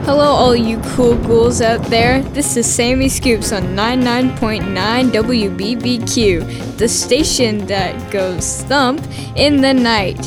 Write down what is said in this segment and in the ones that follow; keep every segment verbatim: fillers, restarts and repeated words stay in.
Hello, all you cool ghouls out there. This is Sammy Scoops on ninety-nine point nine W B B Q, the station that goes thump in the night.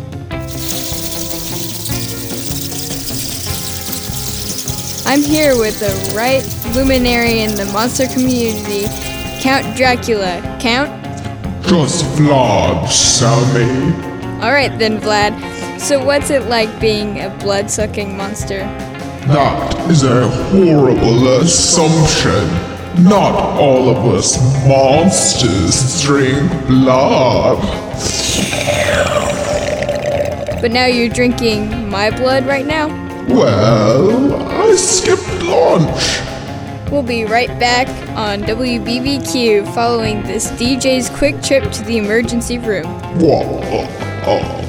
I'm here with the right luminary in the monster community, Count Dracula. Count? Just Vlad, Sammy. Alright then, Vlad. So what's it like being a blood-sucking monster? That is a horrible assumption. Not all of us monsters drink blood. But now you're drinking my blood right now? Well, I skipped lunch. We'll be right back on W B B Q following this D J's quick trip to the emergency room. Whoa, oh.